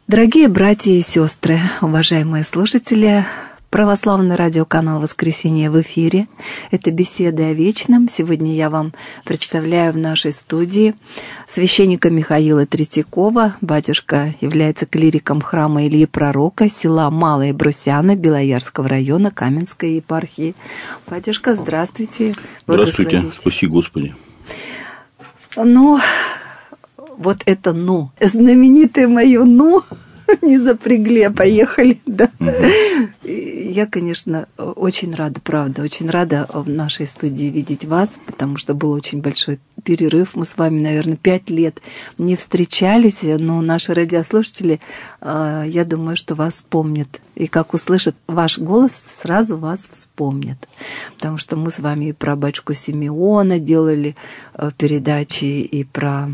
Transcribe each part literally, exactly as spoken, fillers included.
Дорогие братья и сестры, уважаемые слушатели, православный радиоканал «Воскресенье» в эфире. Это беседы о вечном. Сегодня я вам представляю в нашей студии священника Михаила Третьякова. Батюшка является клириком храма Ильи Пророка, села Малая Брусяна, Белоярского района, Каменской епархии. Батюшка, здравствуйте. Здравствуйте. Спаси Господи. Ну, вот это «ну», знаменитое мое «ну», не запрягли, а поехали, да. Угу. Я, конечно, очень рада, правда, очень рада в нашей студии видеть вас, потому что был очень большой перерыв. Мы с вами, наверное, пять лет не встречались, но наши радиослушатели, я думаю, что вас помнят. И как услышат ваш голос, сразу вас вспомнят. Потому что мы с вами и про батюшку Симеона делали передачи, и про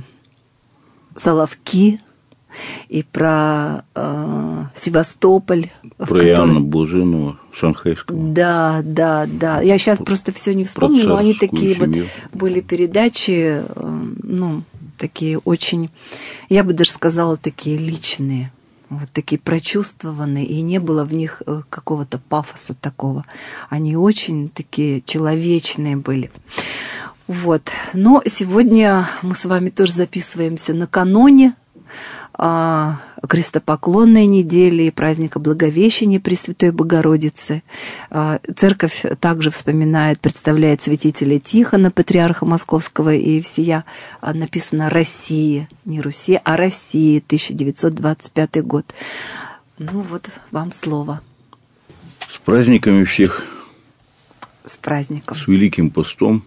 Соловки, и про э, Севастополь. Про который... Иоанна Блаженного Шанхайского. Да, да, да. Я сейчас просто все не вспомню, но они такие семью. Вот были передачи, э, ну, такие очень, я бы даже сказала, такие личные, вот такие прочувствованные, и не было в них какого-то пафоса такого. Они очень такие человечные были. Вот. Но сегодня мы с вами тоже записываемся накануне а, крестопоклонной недели и праздника Благовещения Пресвятой Богородицы. А, церковь также вспоминает, представляет святителя Тихона, патриарха Московского и всея. А, написано «Россия», не Руси, а «Россия», тысяча девятьсот двадцать пятый год. Ну вот, вам слово. С праздниками всех. С праздником. С Великим постом.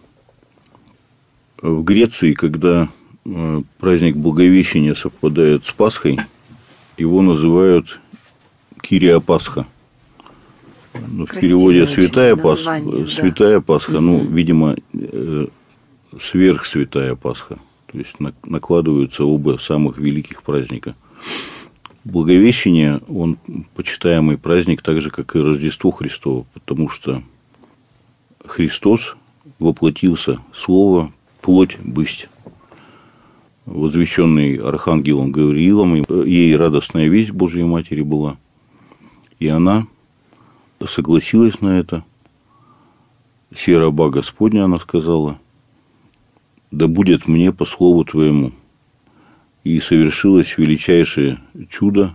В Греции, когда праздник Благовещения совпадает с Пасхой, его называют Кирия Пасха. Ну, в переводе Святая Пасха, да. Святая Пасха, mm-hmm. ну, видимо, сверхсвятая Пасха. То есть накладываются оба самых великих праздника. Благовещение, он почитаемый праздник, так же, как и Рождество Христово, потому что Христос воплотился, Слово, плоть бысть, возвещенный архангелом Гавриилом, ей радостная весть Божьей Матери была, и она согласилась на это. «Се раба Господня», она сказала, «да будет мне по слову Твоему». И совершилось величайшее чудо,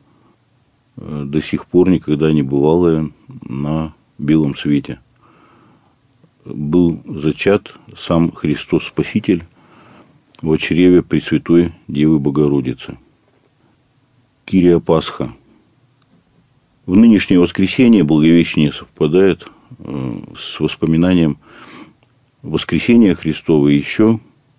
до сих пор никогда не бывалое на белом свете. Был зачат сам Христос Спаситель в чреве Пресвятой Девы Богородицы. Кирия Пасха. В нынешнее воскресенье Благовещение совпадает с воспоминанием воскресения Христова еще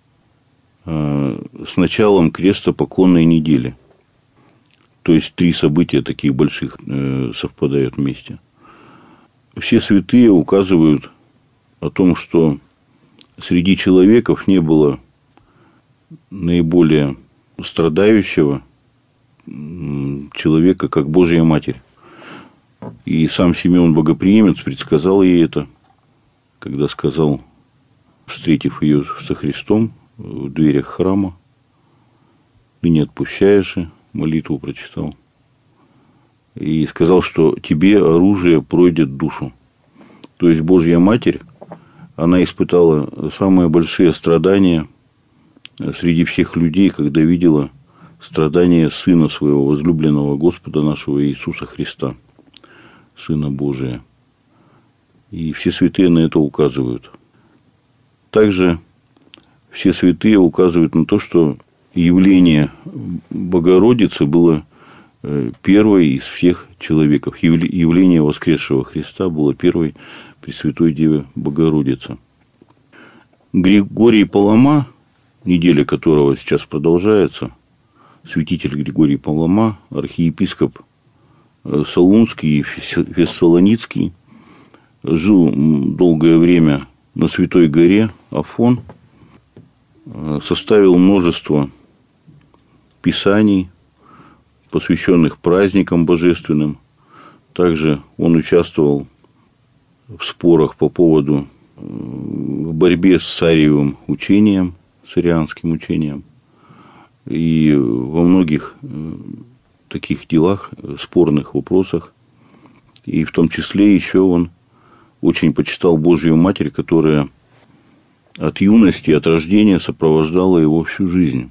с началом крестопоклонной недели. То есть три события таких больших совпадают вместе. Все святые указывают о том, что среди человеков не было наиболее страдающего человека, как Божья Матерь. И сам Симеон Богоприимец предсказал ей это, когда сказал, встретив ее со Христом в дверях храма, «Ты не отпущаешь», молитву прочитал, и сказал, что тебе оружие пройдет душу. То есть Божья Матерь, она испытала самые большие страдания среди всех людей, когда видела страдания Сына Своего, возлюбленного Господа нашего Иисуса Христа, Сына Божия. И все святые на это указывают. Также все святые указывают на то, что явление Богородицы было первое из всех человеков. Явление воскресшего Христа было первой Пресвятой Деве Богородицы. Григорий Палама, неделя которого сейчас продолжается, святитель Григорий Палама, архиепископ Солунский и Фессалоницкий, жил долгое время на Святой горе Афон, составил множество писаний, посвященных праздникам божественным. Также он участвовал в спорах по поводу в борьбе с Ариевым учением, с арианским учением. И во многих таких делах, спорных вопросах. И в том числе еще он очень почитал Божью Матерь, которая от юности, от рождения сопровождала его всю жизнь.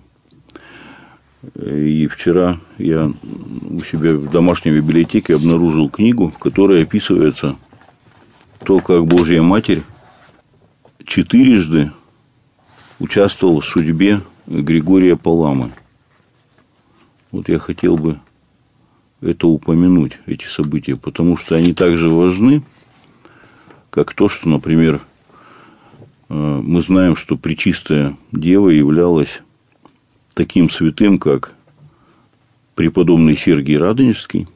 И вчера я у себя в домашней библиотеке обнаружил книгу, в которой описывается то, как Божья Матерь четырежды участвовала в судьбе Григория Паламы. Вот я хотел бы это упомянуть, эти события, потому что они также важны, как то, что, например, мы знаем, что Пречистая Дева являлась таким святым, как преподобный Сергий Радонежский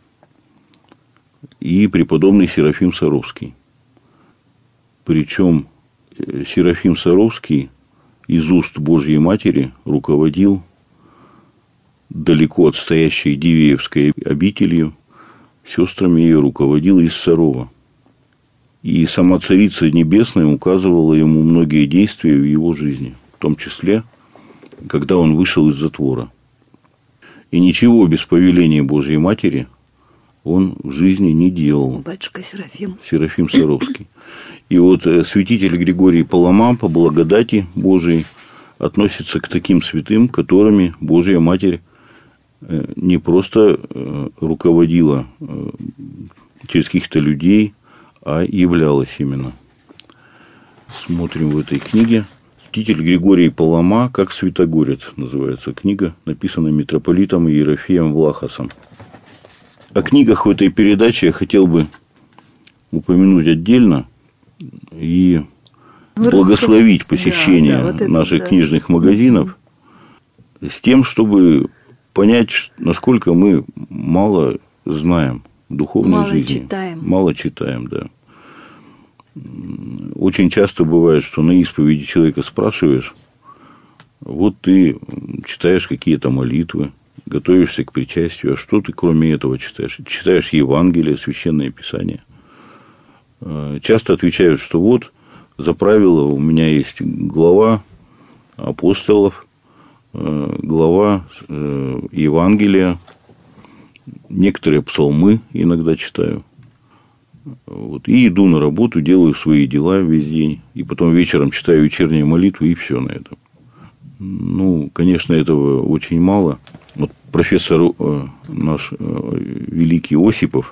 и преподобный Серафим Саровский. Причем Серафим Саровский из уст Божьей Матери руководил далеко отстоящей Дивеевской обителью, сестрами ее руководил из Сарова. И сама Царица Небесная указывала ему многие действия в его жизни, в том числе, когда он вышел из затвора. И ничего без повеления Божьей Матери он в жизни не делал. Батюшка Серафим. Серафим Саровский. И вот святитель Григорий Палама по благодати Божией относится к таким святым, которыми Божья Матерь не просто руководила через каких-то людей, а являлась именно. Смотрим в этой книге. Святитель Григорий Палама, как святогорец, называется книга, написана митрополитом Ерофеем Влахосом. О книгах в этой передаче я хотел бы упомянуть отдельно и Вы благословить посещение да, да, вот это, наших да. книжных магазинов mm-hmm. с тем, чтобы понять, насколько мы мало знаем в духовной мало жизни. Читаем. Мало читаем, да. Очень часто бывает, что на исповеди человека спрашиваешь, вот ты читаешь какие-то молитвы, готовишься к причастию, а что ты кроме этого читаешь? Читаешь Евангелие, Священное Писание. Часто отвечают, что вот за правило у меня есть глава апостолов, глава Евангелия, некоторые псалмы иногда читаю. Вот, и иду на работу, делаю свои дела весь день, и потом вечером читаю вечерние молитвы, и все на этом. Ну, конечно, этого очень мало. Вот профессор наш великий Осипов,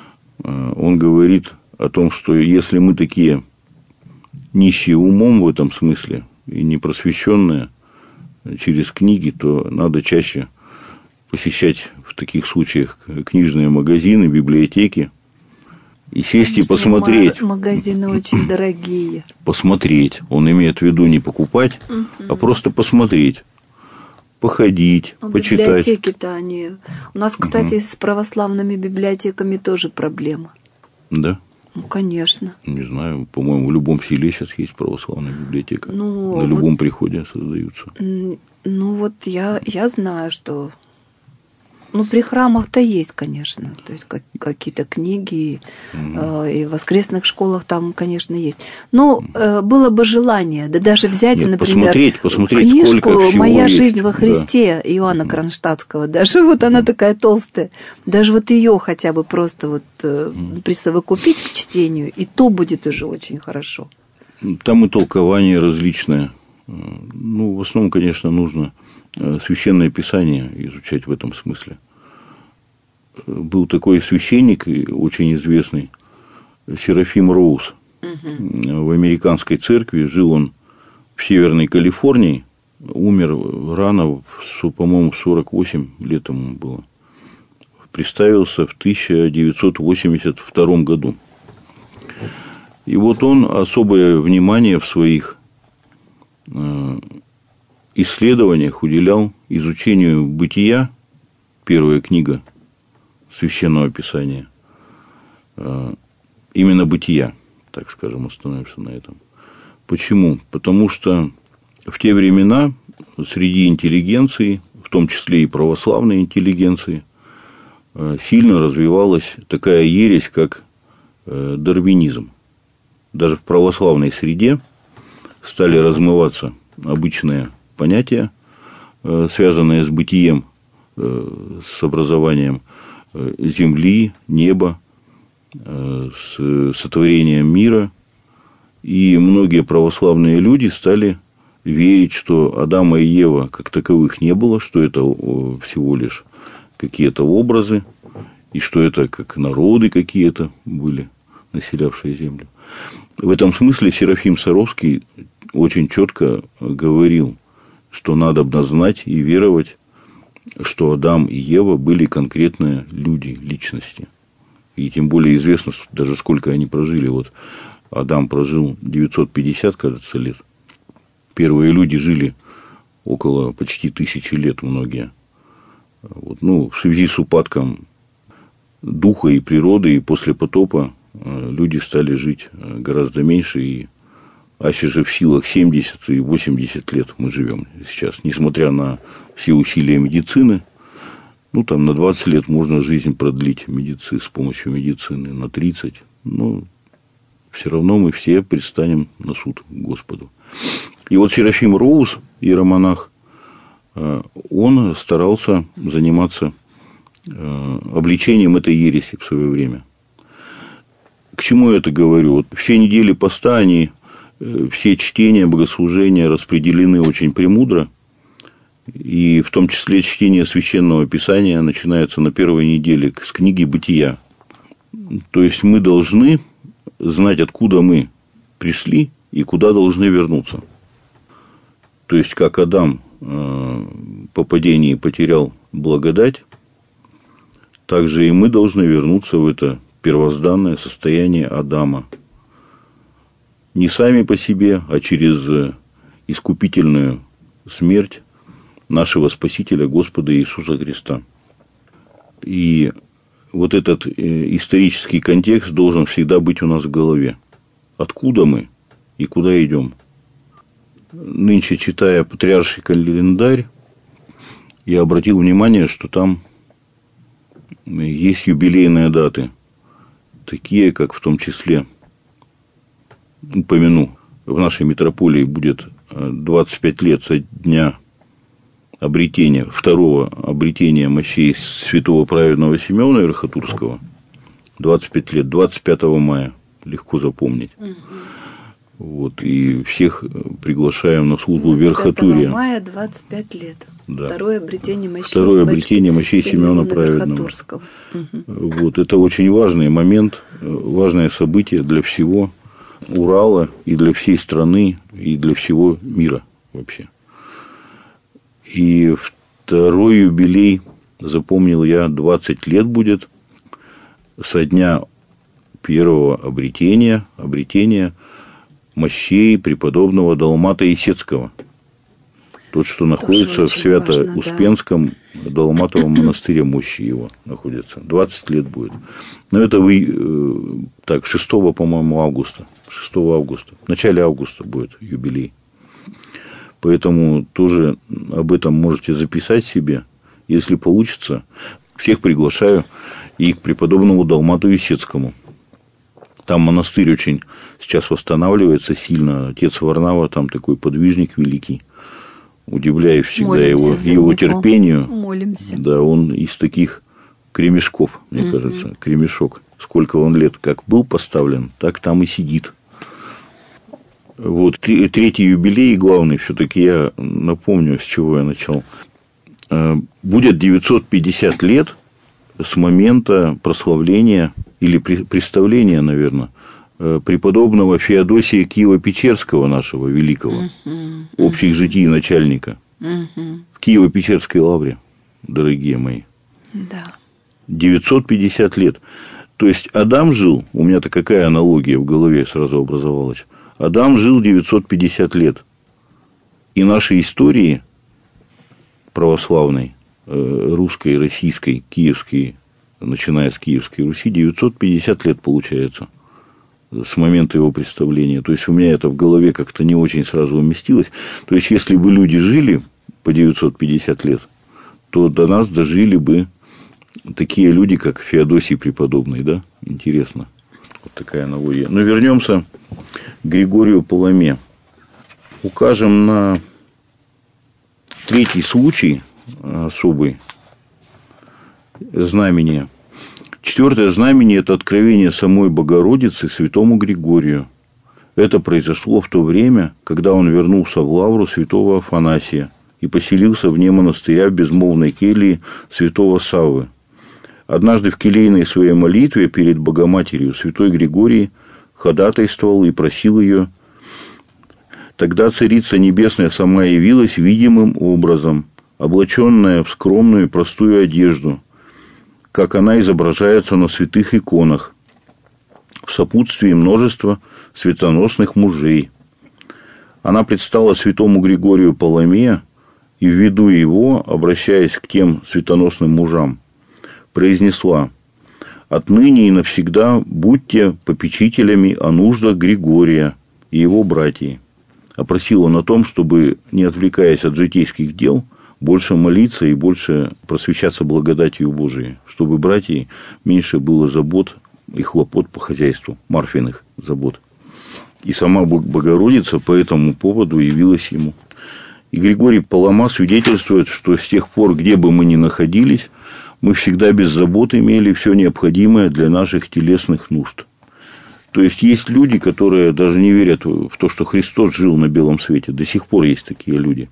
он говорит о том, что если мы такие нищие умом в этом смысле и непросвещенные через книги, то надо чаще посещать в таких случаях книжные магазины, библиотеки и сесть Конечно, и посмотреть. Магазины очень дорогие. Посмотреть. Он имеет в виду не покупать, угу. а просто посмотреть. Походить, Но почитать. Библиотеки-то они... У нас, кстати, угу. с православными библиотеками тоже проблема. Да? Ну, конечно. Не знаю, по-моему, в любом селе сейчас есть православная библиотека. Ну, На любом вот, приходе создаются. Ну, вот я, я знаю, что... Ну, при храмах-то есть, конечно. То есть, как, какие-то книги, угу. э, и в воскресных школах там, конечно, есть. Но э, было бы желание, да даже взять, Нет, например, посмотреть, посмотреть, книжку «Моя есть. жизнь во Христе» да. Иоанна угу. Кронштадтского. Даже вот она такая толстая. Даже вот ее хотя бы просто вот э, присовокупить к чтению, и то будет уже очень хорошо. Там и толкование различное. Ну, в основном, конечно, нужно Священное Писание изучать в этом смысле. Был такой священник, очень известный, Серафим Роуз. Угу. В американской церкви жил он в Северной Калифорнии. Умер рано, по-моему, сорок восемь лет ему было. Представился в тысяча девятьсот восемьдесят втором году. И вот он особое внимание в своих исследованиях уделял изучению бытия, первая книга Священного Писания, именно бытия, так скажем, остановимся на этом. Почему? Потому что в те времена среди интеллигенции, в том числе и православной интеллигенции, сильно развивалась такая ересь, как дарвинизм. Даже в православной среде стали размываться обычные понятия, связанные с бытием с образованием земли, неба, с сотворением мира. И многие православные люди стали верить, что Адама и Ева как таковых не было, что это всего лишь какие-то образы, и что это как народы какие-то были, населявшие землю. В этом смысле Серафим Саровский очень четко говорил, что надо знать и веровать, что Адам и Ева были конкретные люди, личности. И тем более известно даже, сколько они прожили. Вот Адам прожил девятьсот пятьдесят, кажется, лет. Первые люди жили около почти тысячи лет, многие. Вот, ну, в связи с упадком духа и природы, и после потопа люди стали жить гораздо меньше, и аще же в силах семьдесят и восемьдесят лет мы живем сейчас, несмотря на все усилия медицины. Ну, там на двадцать лет можно жизнь продлить медици, с помощью медицины, на тридцать. Но все равно мы все предстанем на суд Господу. И вот Серафим Роуз, иеромонах, он старался заниматься обличением этой ереси в свое время. К чему я это говорю? Вот все недели поста, они, все чтения, богослужения распределены очень премудро. И в том числе чтение Священного Писания начинается на первой неделе с книги «Бытия». То есть мы должны знать, откуда мы пришли и куда должны вернуться. То есть, как Адам по падении потерял благодать, так же и мы должны вернуться в это первозданное состояние Адама. Не сами по себе, а через искупительную смерть нашего Спасителя Господа Иисуса Христа. И вот этот исторический контекст должен всегда быть у нас в голове. Откуда мы и куда идем? Нынче, читая Патриарший календарь, я обратил внимание, что там есть юбилейные даты, такие, как в том числе, упомяну, в нашей митрополии будет двадцать пять лет со дня обретения, второго обретения мощей святого праведного Симеона Верхотурского, двадцать пять лет, двадцать пятого мая, легко запомнить. Угу. Вот, и всех приглашаем на службу Верхотурья. двадцать пятого мая двадцать пять лет. Да. Второе обретение мощей, Второе обретение мощей Симеона Праведного. Угу. Вот, это очень важный момент, важное событие для всего Урала и для всей страны, и для всего мира вообще. И второй юбилей, запомнил я, двадцать лет будет со дня первого обретения, обретения мощей преподобного Далмата Исетского. Тот, что находится в Свято-Успенском, да, Далматовом монастыре, мощи его находятся. двадцать лет будет. Но это вы, так, шестого, по-моему, августа. шестого августа. В начале августа будет юбилей. Поэтому тоже об этом можете записать себе, если получится. Всех приглашаю и к преподобному Далмату Исетскому. Там монастырь очень сейчас восстанавливается сильно. Отец Варнава там такой подвижник великий. Удивляюсь всегда Молимся его, его терпению. Молимся. Да, он из таких кремешков, мне угу. кажется, кремешок. Сколько он лет как был поставлен, так там и сидит. Вот, третий юбилей, главный, все-таки я напомню, с чего я начал. Будет девятьсот пятьдесят лет с момента прославления или представления, наверное, преподобного Феодосия Киево-Печерского, нашего великого, uh-huh. общих житий начальника, uh-huh. в Киево-Печерской лавре, дорогие мои. Да. девятьсот пятьдесят лет. То есть Адам жил, у меня-то какая аналогия в голове сразу образовалась. Адам жил девятьсот пятьдесят лет. И нашей истории православной, русской, российской, киевской, начиная с Киевской Руси, девятьсот пятьдесят лет получается с момента его представления. То есть у меня это в голове как-то не очень сразу уместилось. То есть если бы люди жили по девятьсот пятьдесят лет, то до нас дожили бы такие люди, как Феодосий Преподобный, да? Интересно. Вот такая аналогия. Но вернемся к Григорию Паламе. Укажем на третий случай особый, знамение. Четвертое знамение – это откровение самой Богородицы святому Григорию. Это произошло в то время, когда он вернулся в лавру святого Афанасия и поселился вне монастыря в безмолвной келье святого Саввы. Однажды в келейной своей молитве перед Богоматерью святой Григорий ходатайствовал и просил ее. Тогда Царица Небесная сама явилась видимым образом, облаченная в скромную и простую одежду, как она изображается на святых иконах, в сопутствии множества светоносных мужей. Она предстала святому Григорию Паламея и, в виду его, обращаясь к тем светоносным мужам, произнесла: «Отныне и навсегда будьте попечителями о нуждах Григория и его братьев». А просил он о том, чтобы, не отвлекаясь от житейских дел, больше молиться и больше просвещаться благодатью Божией, чтобы братьям меньше было забот и хлопот по хозяйству, Марфиных забот. И сама Богородица по этому поводу явилась ему. И Григорий Палама свидетельствует, что с тех пор, где бы мы ни находились, мы всегда без забот имели все необходимое для наших телесных нужд. То есть, есть люди, которые даже не верят в то, что Христос жил на белом свете. До сих пор есть такие люди.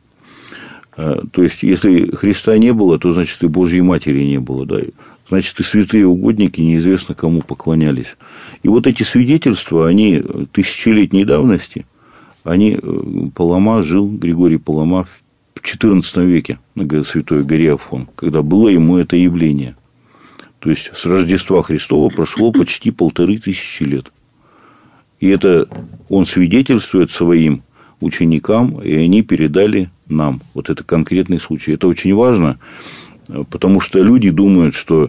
То есть, если Христа не было, то, значит, и Божьей Матери не было. Да? Значит, и святые угодники неизвестно кому поклонялись. И вот эти свидетельства, они тысячелетней давности, они, Палама жил, Григорий Палама, в четырнадцатом веке на Святой горе Афон, когда было ему это явление. То есть, с Рождества Христова прошло почти полторы тысячи лет. И это он свидетельствует своим ученикам, и они передали нам. Вот это конкретный случай. Это очень важно, потому что люди думают, что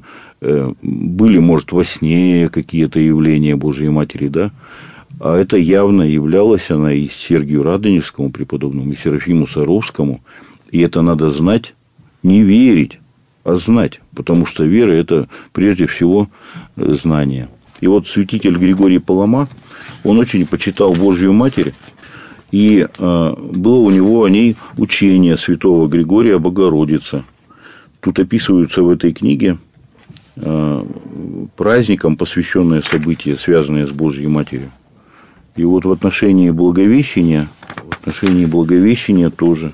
были, может, во сне какие-то явления Божьей Матери, да? А это явно являлась она и Сергию Радонежскому преподобному, и Серафиму Саровскому. И это надо знать, не верить, а знать, потому что вера – это прежде всего знание. И вот святитель Григорий Палама, он очень почитал Божью Матерь, и э, было у него о ней учение святого Григория Богородицы. Тут описываются в этой книге э, праздникам посвященные события, связанные с Божьей Матерью. И вот в отношении Благовещения, в отношении Благовещения тоже.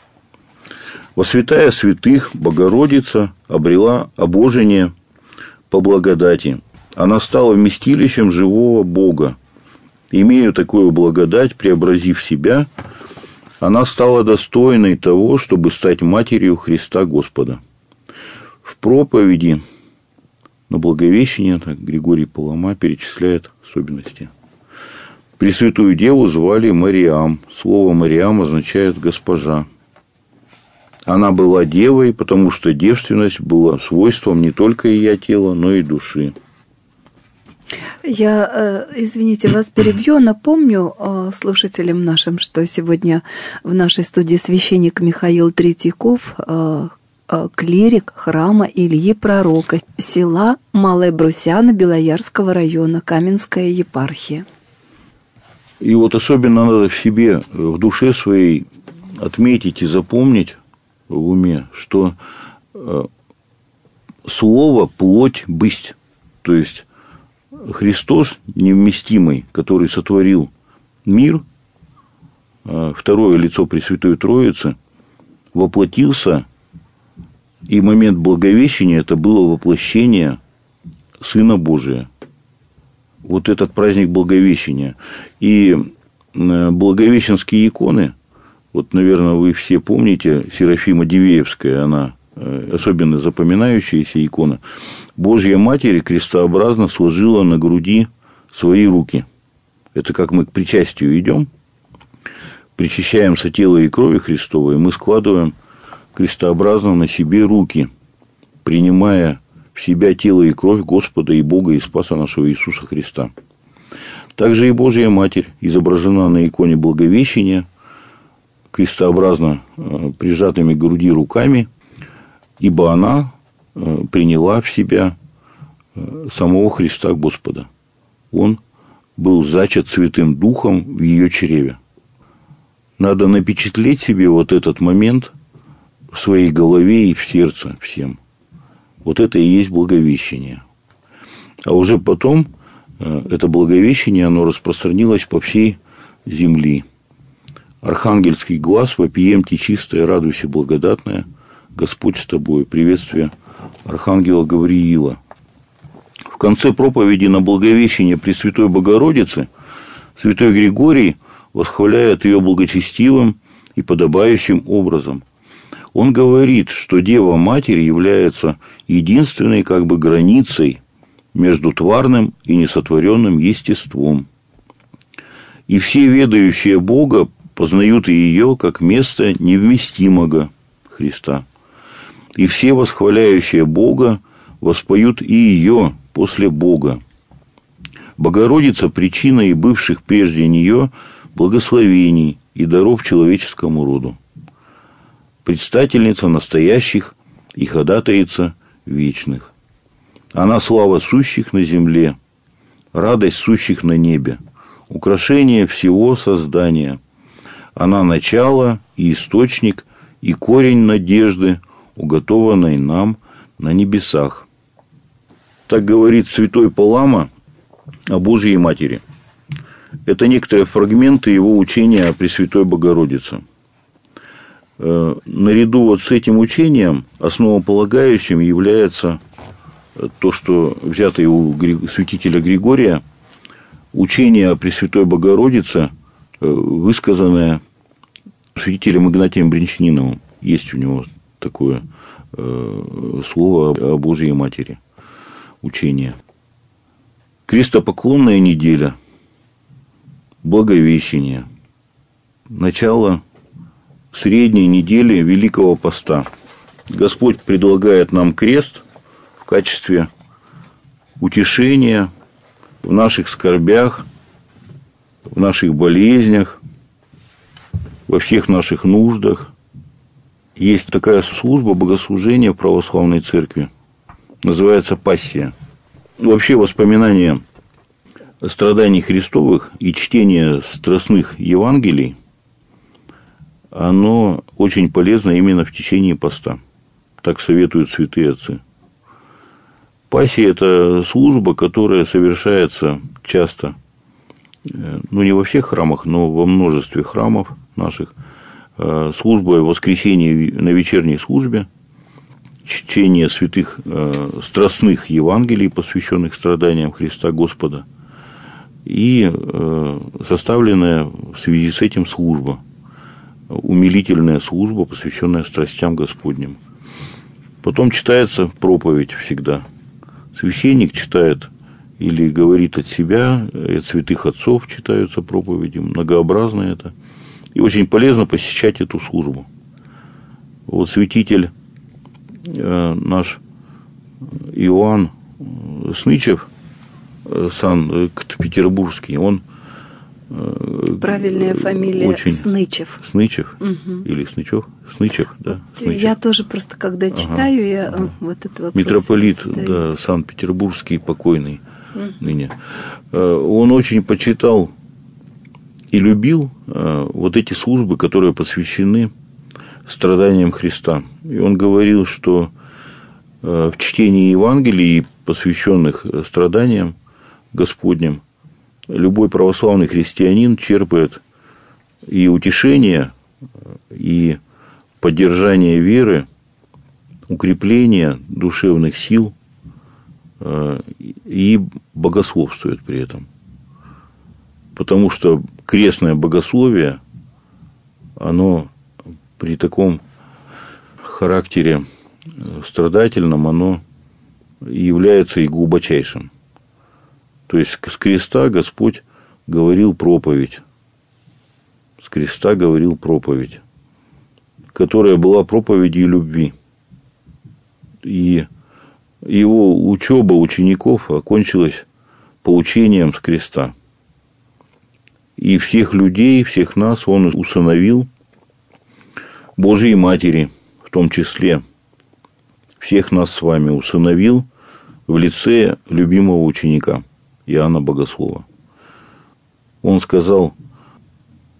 Во святая святых Богородица обрела обожение по благодати. Она стала вместилищем живого Бога. Имея такую благодать, преобразив себя, она стала достойной того, чтобы стать матерью Христа Господа. В проповеди на Благовещение так, Григорий Палама перечисляет особенности. Пресвятую Деву звали Мариам. Слово Мариам означает «госпожа». Она была девой, потому что девственность была свойством не только ее тела, но и души. Я, извините, вас перебью. Напомню слушателям нашим, что сегодня в нашей студии священник Михаил Третьяков, клирик храма Ильи Пророка, села Малая Брусяна Белоярского района, Каменская епархия. И вот особенно надо в себе, в душе своей отметить и запомнить в уме, что слово «плоть бысть», то есть Христос невместимый, который сотворил мир, второе лицо Пресвятой Троицы, воплотился, и момент Благовещения – это было воплощение Сына Божия. Вот этот праздник Благовещения. И благовещенские иконы, вот, наверное, вы все помните, Серафима Дивеевская, она особенно запоминающаяся икона. Божья Матерь крестообразно сложила на груди свои руки. Это как мы к причастию идем, причащаемся тела и крови Христовой, мы складываем крестообразно на себе руки, принимая в себя тело и кровь Господа и Бога и Спаса нашего Иисуса Христа. Также и Божья Матерь изображена на иконе Благовещения, крестообразно прижатыми к груди руками, ибо она приняла в себя самого Христа Господа. Он был зачат Святым Духом в ее чреве. Надо напечатлеть себе вот этот момент в своей голове и в сердце всем. Вот это и есть Благовещение. А уже потом это Благовещение, оно распространилось по всей земли. Архангельский глас, вопиемте чистая, радуйся благодатная, Господь с тобой. Приветствие Архангела Гавриила. В конце проповеди на Благовещение Пресвятой Богородицы святой Григорий восхваляет ее благочестивым и подобающим образом. Он говорит, что Дева Матерь является единственной как бы границей между тварным и несотворенным естеством. И все ведающие Бога познают и ее как место невместимого Христа. И все восхваляющие Бога воспоют и ее после Бога. Богородица – причина и бывших прежде нее благословений и даров человеческому роду. Предстательница настоящих и ходатайца вечных. Она слава сущих на земле, радость сущих на небе, украшение всего создания. Она начало и источник, и корень надежды, уготованной нам на небесах. Так говорит святой Палама о Божьей Матери. Это некоторые фрагменты его учения о Пресвятой Богородице. Наряду вот с этим учением основополагающим является то, что взято у святителя Григория, учение о Пресвятой Богородице, высказанное святителем Игнатием Бринчаниновым. Есть у него такое слово о Божьей Матери, учение. Крестопоклонная неделя, Благовещение, начало средней недели Великого Поста. Господь предлагает нам крест в качестве утешения в наших скорбях, в наших болезнях, во всех наших нуждах. Есть такая служба богослужения в православной церкви, называется пассия. Вообще воспоминания страданий Христовых и чтение страстных Евангелий, оно очень полезно именно в течение поста. Так советуют святые отцы. Пассия – это служба, которая совершается часто, ну, не во всех храмах, но во множестве храмов наших. Служба воскресения на вечерней службе, чтение святых страстных Евангелий, посвященных страданиям Христа Господа, и составленная в связи с этим служба, умилительная служба, посвященная страстям Господним. Потом читается проповедь всегда. Священник читает или говорит от себя, от святых отцов читаются проповеди, многообразно это. И очень полезно посещать эту службу. Вот святитель наш Иоанн Снычев, Санкт-Петербургский, он правильная фамилия очень... Снычев. Снычев угу. Или Снычев? Снычев, да. Снычев. Я тоже просто, когда читаю, ага. я ага. вот это вопрос митрополит, задаю. Да, Санкт-Петербургский, покойный угу. ныне. Он очень почитал и любил вот эти службы, которые посвящены страданиям Христа. И он говорил, что в чтении Евангелий, посвященных страданиям Господним, любой православный христианин черпает и утешение, и поддержание веры, укрепление душевных сил, и богословствует при этом. Потому что крестное богословие, оно при таком характере страдательном, оно является и глубочайшим. То есть с креста Господь говорил проповедь. С креста говорил проповедь, которая была проповедью любви. И его учеба учеников окончилась поучением с креста. И всех людей, всех нас он усыновил Божьей Матери, в том числе всех нас с вами усыновил в лице любимого ученика Иоанна Богослова. Он сказал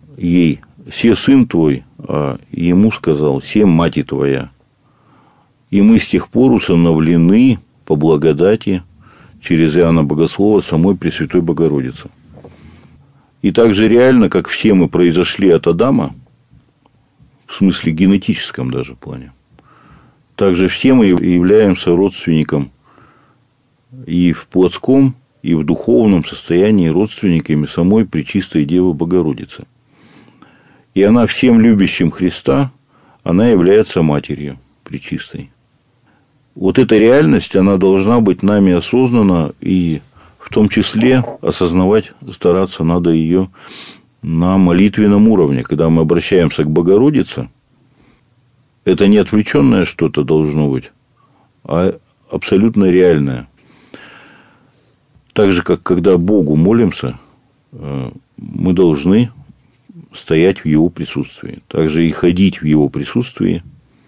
ей: «Се сын твой», а ему сказал: «Се мать твоя». И мы с тех пор усыновлены по благодати через Иоанна Богослова самой Пресвятой Богородицы. И так же реально, как все мы произошли от Адама, в смысле генетическом даже плане, также все мы являемся родственником и в плотском, и в духовном состоянии родственниками самой Пречистой Девы Богородицы. И она всем любящим Христа, она является матерью Пречистой. Вот эта реальность, она должна быть нами осознана, и в том числе осознавать, стараться надо ее на молитвенном уровне. Когда мы обращаемся к Богородице, это не отвлеченное что-то должно быть, а абсолютно реальное. Так же, как когда Богу молимся, мы должны стоять в Его присутствии. Также и ходить в Его присутствии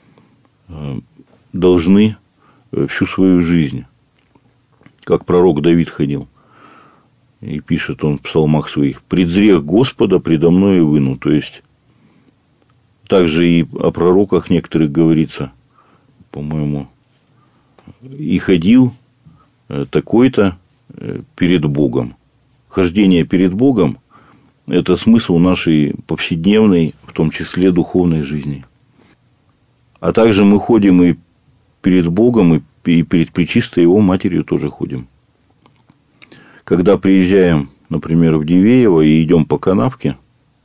должны всю свою жизнь, как пророк Давид ходил. И пишет он в псалмах своих: «Предзрех Господа предо мною выну». То есть, также и о пророках некоторых говорится, по-моему, «И ходил такой-то перед Богом». Хождение перед Богом – это смысл нашей повседневной, в том числе духовной жизни. А также мы ходим и перед Богом, и перед Пречистой Его Матерью тоже ходим. Когда приезжаем, например, в Дивеево и идем по канавке,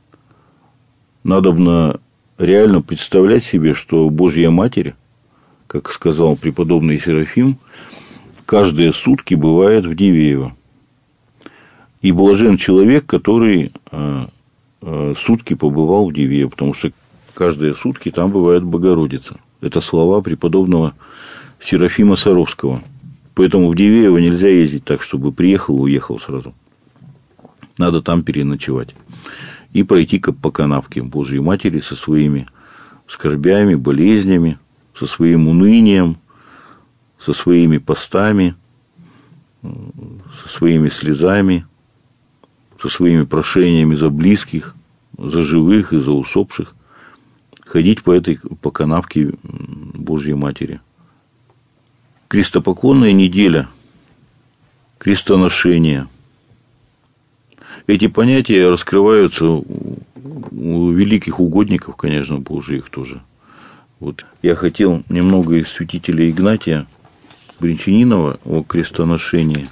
надобно реально представлять себе, что Божья Матерь, как сказал преподобный Серафим, каждые сутки бывает в Дивеево. И блажен человек, который э, э, сутки побывал в Дивеево, потому что каждые сутки там бывает Богородица. Это слова преподобного Серафима Саровского. Поэтому в Дивеево нельзя ездить так, чтобы приехал и уехал сразу. Надо там переночевать. И пройти по канавке Божьей Матери со своими скорбями, болезнями, со своим унынием, со своими постами, со своими слезами, со своими прошениями за близких, за живых и за усопших. Ходить по этой по канавке Божьей Матери. Крестопоклонная неделя, крестоношение. Эти понятия раскрываются у великих угодников, конечно, Божьих тоже. Вот. Я хотел немного из святителя Игнатия Бринчанинова о крестоношении.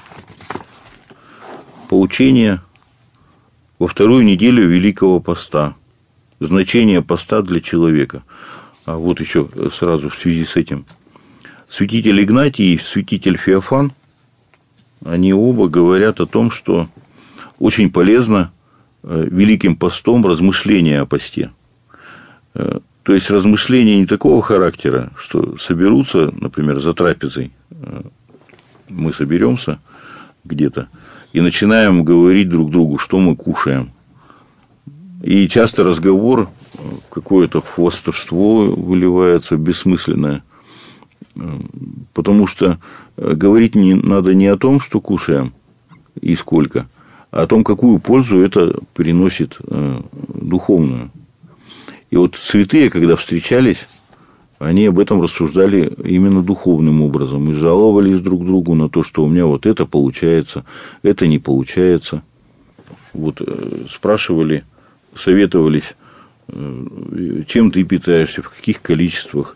Поучение во вторую неделю Великого Поста. Значение поста для человека. А вот еще сразу в связи с этим. Святитель Игнатий и святитель Феофан, они оба говорят о том, что очень полезно Великим Постом размышления о посте. То есть, размышления не такого характера, что соберутся, например, за трапезой, мы соберемся где-то и начинаем говорить друг другу, что мы кушаем. И часто разговор, какое-то хвастовство выливается бессмысленное. Потому что говорить не, надо не о том, что кушаем и сколько, а о том, какую пользу это приносит э, духовную. И вот святые, когда встречались, они об этом рассуждали именно духовным образом и жаловались друг другу на то, что у меня вот это получается, это не получается. Вот э, спрашивали, советовались, э, чем ты питаешься, в каких количествах,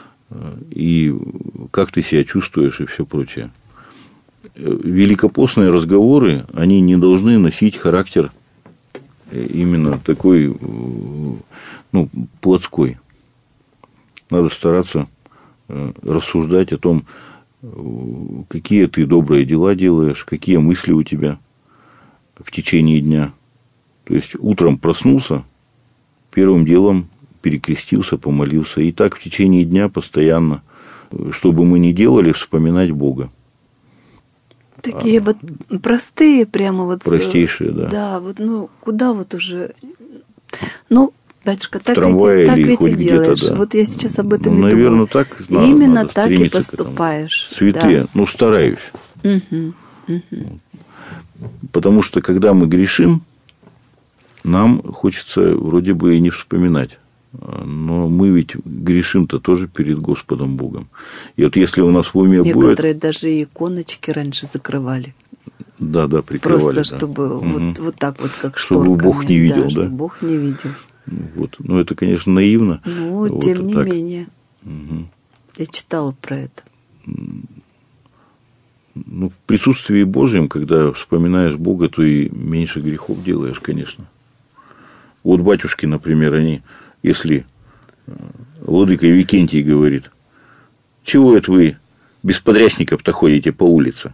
и как ты себя чувствуешь, и все прочее. Великопостные разговоры, они не должны носить характер именно такой, ну, плотской. Надо стараться рассуждать о том, какие ты добрые дела делаешь, какие мысли у тебя в течение дня. То есть, утром проснулся, первым делом перекрестился, помолился. И так в течение дня постоянно, что бы мы ни делали, вспоминать Бога. Такие а, вот простые прямо вот... Простейшие, да. Да, вот, ну, куда вот уже... Ну, батюшка, так ведь, так ведь и делаешь. Да. Вот я сейчас об этом ну, и наверное, думаю. Так, Именно надо так и поступаешь. Святые, да. Ну, стараюсь. Угу, угу. Потому что, когда мы грешим, нам хочется вроде бы и не вспоминать но мы ведь грешим-то тоже перед Господом Богом. И вот если у нас в уме Некоторые будет... Некоторые даже иконочки раньше закрывали. Да, да, прикрывали. Просто да. чтобы угу. вот, вот так вот, как чтобы шторками. Бог не видел, да? Чтобы Бог не видел. Вот. Ну, это, конечно, наивно. Ну, вот, тем не так. менее. Угу. Я читала про это. Ну, в присутствии Божьем, когда вспоминаешь Бога, то и меньше грехов делаешь, конечно. Вот батюшки, например, они, если владыка Викентий говорит, чего это вы без подрясников-то ходите по улице?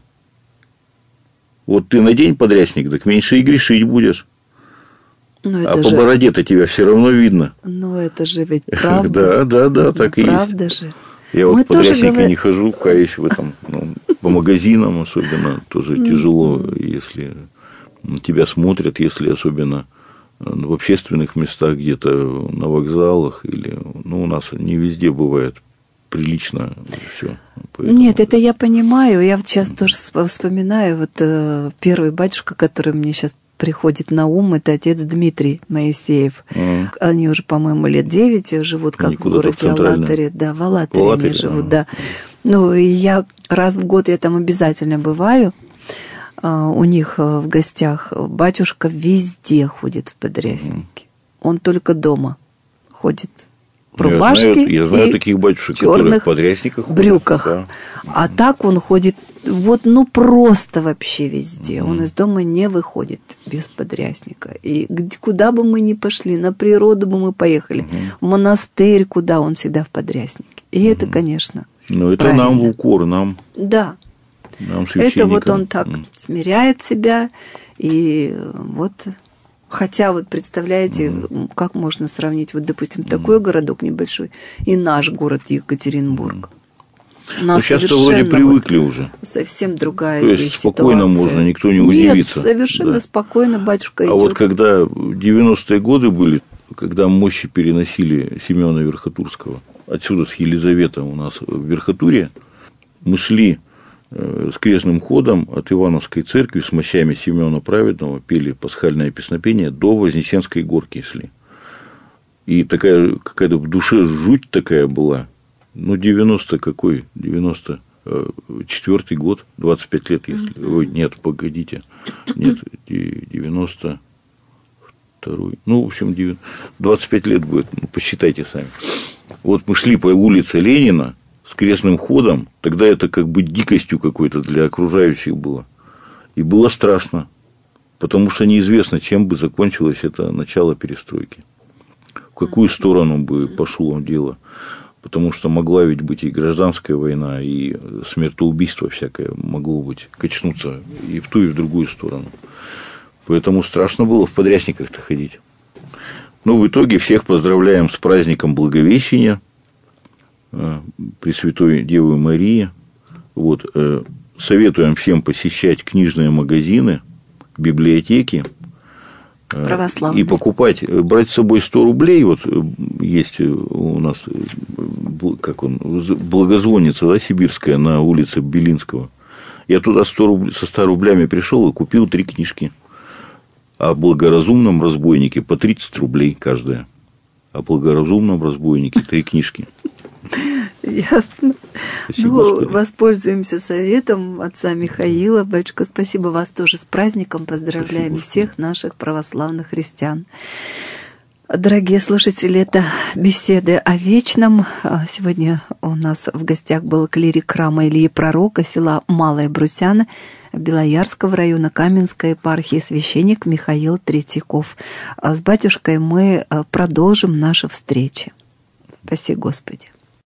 Вот ты надень подрясник, так меньше и грешить будешь. Ну, а же... по бороде-то тебя все равно видно. Ну, это же ведь правда. Да, да, да, так и есть. Правда же. Я вот в подрясника не хожу, каюсь в этом. Ну, по магазинам особенно тоже тяжело, если тебя смотрят, если особенно в общественных местах, где-то на вокзалах, или, ну, у нас не везде бывает прилично все. Поэтому... Нет, это я понимаю. Я вот сейчас тоже вспоминаю, вот э, первый батюшка, который мне сейчас приходит на ум, это отец Дмитрий Моисеев. Mm. Они уже, по-моему, лет девять живут, как в городе Алатыре. Да, в Алатыре, в Алатыре они живут, а. да. Ну, и я раз в год я там обязательно бываю. У них в гостях батюшка везде ходит в подряснике. Mm. Он только дома ходит в рубашке. Я знаю, я знаю и таких батюшек, которые в подрясниках ходят, брюках. Да. А так он ходит вот, ну, просто вообще везде. Mm. Он из дома не выходит без подрясника. И где, куда бы мы ни пошли, на природу бы мы поехали, mm. в монастырь, куда, он всегда в подряснике. И mm. это, конечно, Ну, это правильно. нам в укор, нам. Да. Нам, это вот он так mm. смиряет себя, и вот... Хотя, вот представляете, mm. как можно сравнить, вот, допустим, такой mm. городок небольшой и наш город Екатеринбург. Mm. Но сейчас-то вроде привыкли вот уже. Совсем другая То здесь есть спокойно ситуация. Можно, никто не удивится. Нет, совершенно да. спокойно батюшка идет. А вот когда девяностые годы были, когда мощи переносили Семена Верхотурского, отсюда с Елизавета у нас в Верхотуре, мы шли с крестным ходом от Ивановской церкви с мощами Симеона Праведного, пели пасхальное песнопение, до Вознесенской горки шли. И такая какая-то в душе жуть такая была. Ну, девяносто какой? девяносто четвёртый год, двадцать пять лет, если... Mm-hmm. Ой, нет, погодите. Нет, девяносто второй. Ну, в общем, двадцать пять лет будет, ну, посчитайте сами. Вот мы шли по улице Ленина с крестным ходом, тогда это как бы дикостью какой-то для окружающих было. И было страшно, потому что неизвестно, чем бы закончилось это начало перестройки. В какую сторону бы пошло дело. Потому что могла ведь быть и гражданская война, и смертоубийство всякое могло быть, качнуться и в ту, и в другую сторону. Поэтому страшно было в подрясниках-то ходить. Ну, в итоге всех поздравляем с праздником Благовещения Пресвятой Девы Марии. Вот, советуем всем посещать книжные магазины, библиотеки. Православные. И покупать, брать с собой сто рублей. Вот есть у нас, как он, благозвонница, да, сибирская, на улице Белинского. Я туда сто рублей, со ста рублями пришел и купил три книжки. О благоразумном разбойнике по тридцать рублей каждая. О благоразумном разбойнике три книжки. Ясно. Спасибо, ну, Господи. Воспользуемся советом отца Михаила. Батюшка, спасибо, вас тоже с праздником. Поздравляем спасибо, всех наших православных христиан. Дорогие слушатели, это беседы о вечном. Сегодня у нас в гостях был клирик храма Ильи Пророка, села Малая Брусяна, Белоярского района Каменской епархии, священник Михаил Третьяков. С батюшкой мы продолжим наши встречи. Спаси Господи.